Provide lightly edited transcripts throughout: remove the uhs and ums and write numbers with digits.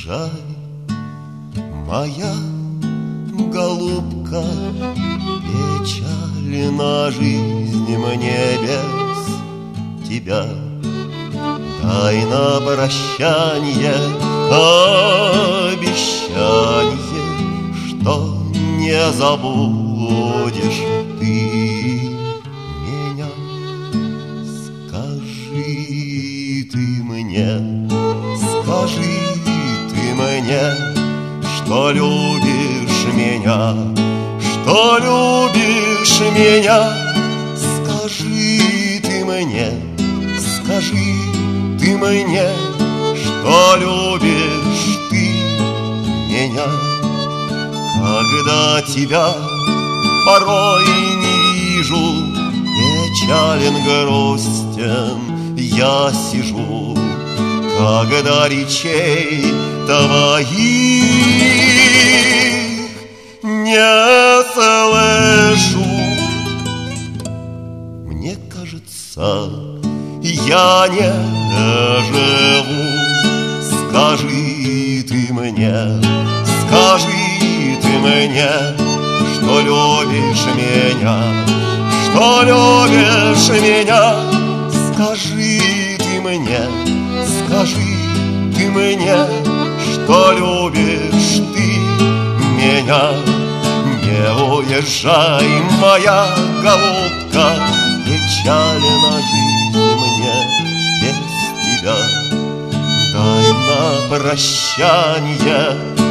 уезжай, моя голубка, печальна жизнь мне без тебя. Дай на прощанье обещанье, что не забудешь ты меня. Скажи ты мне, скажи ты мне, что любишь меня, что любишь меня. Скажи ты мне, скажи ты мне, что любишь ты меня. Когда тебя порой не вижу, печален, грустен я сижу, когда речей твоих не слышу. Мне кажется, я не живу. Скажи ты мне, скажи ты мне, что любишь меня, что любишь меня. Скажи ты мне, скажи ты мне, что любишь ты меня. Не уезжай, моя голубка, печальна жизнь мне без тебя. Дай на прощанье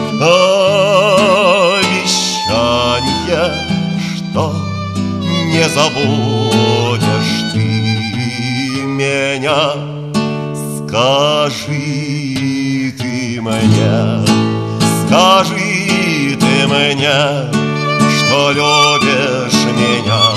обещанье, что не забудешь ты меня. Скажи ты мне, скажи ты мне, что любишь меня,